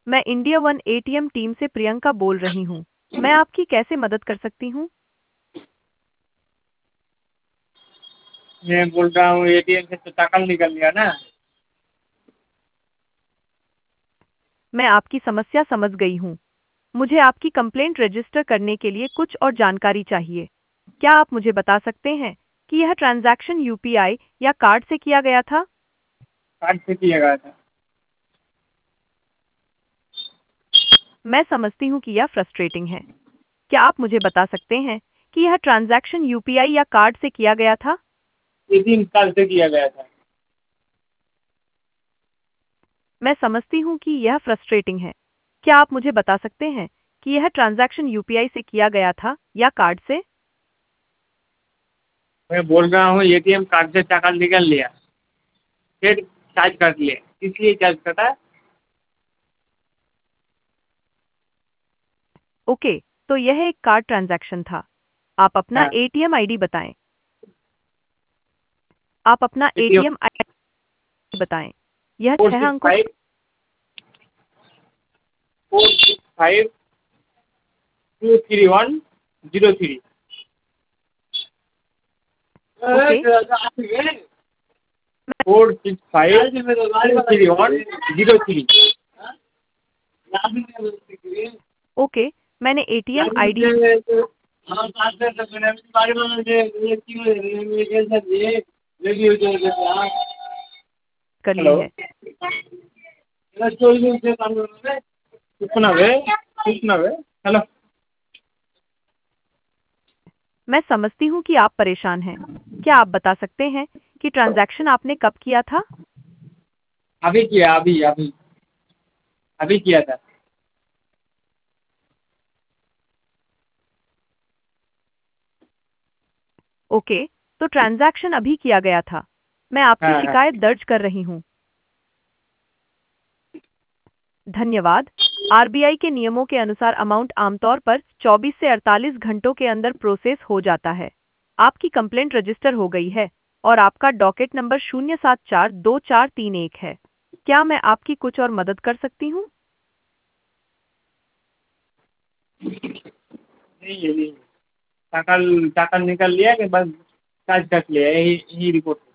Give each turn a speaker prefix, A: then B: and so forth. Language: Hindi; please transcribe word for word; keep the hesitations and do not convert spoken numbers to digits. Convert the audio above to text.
A: मैं इंडिया वन एटीएम टीम से प्रियंका बोल रही हूँ। मैं आपकी कैसे मदद कर सकती हूँ?
B: मैं बोल रहा हूँ एटीएम से तो टाका निकल गया ना।
A: मैं आपकी समस्या समझ गई हूँ। मुझे आपकी कंप्लेंट रजिस्टर करने के लिए कुछ और जानकारी चाहिए। क्या आप मुझे बता सकते हैं कि यह ट्रांजैक्शन यूपीआई या कार्ड से किया गया था?
B: कार्ड से किया गया था।
A: मैं समझती हूँ कि यह फ्रस्ट्रेटिंग है। क्या आप मुझे बता सकते हैं कि यह ट्रांजैक्शन यूपीआई या कार्ड से किया गया था?
B: एटीएम कार्ड से किया गया था।
A: मैं समझती हूँ कि यह फ्रस्ट्रेटिंग है। क्या आप मुझे बता सकते हैं कि यह ट्रांजैक्शन यूपीआई से किया गया था या कार्ड से?
B: मैं बोल रहा हूँ एटीएम कार्ड से टाका निकल लिया, फिर चार्ज कर लिए, इसलिए चार्ज कटा।
A: ओके, तो यह एक कार्ड ट्रांजैक्शन था। आप अपना
B: हाँ।
A: एटीएम आईडी बताएं। आप अपना
B: एटीएम
A: एटीएम आईडी बताएं। यह
B: फोर
A: छह
B: सिक्स
A: अंकों
B: five four six five two three one zero three.
A: Okay,
B: four six five two three one zero three.
A: Okay, मैंने एटीएम आईडी कर ली
B: हेलो।
A: है।
B: कितना वे कितना वे हेलो।
A: मैं समझती हूँ कि आप परेशान हैं। क्या आप बता सकते हैं कि ट्रांजैक्शन आपने कब किया था?
B: अभी किया, अभी अभी अभी किया था।
A: ओके, तो ट्रांजैक्शन अभी किया गया था। मैं आपकी
B: हाँ हाँ।
A: शिकायत दर्ज कर रही हूँ। धन्यवाद। आरबीआई के नियमों के अनुसार अमाउंट आमतौर पर चौबीस से अड़तालीस घंटों के अंदर प्रोसेस हो जाता है। आपकी कंप्लेंट रजिस्टर हो गई है और आपका डॉकेट नंबर शून्य सात चार दो चार तीन एक है। क्या मैं आपकी कुछ और मदद कर सकती हूँ?
B: नहीं है नहीं। टाका टाका निकल लिया कि बस चार्ज कर लिया, यही यही रिपोर्ट।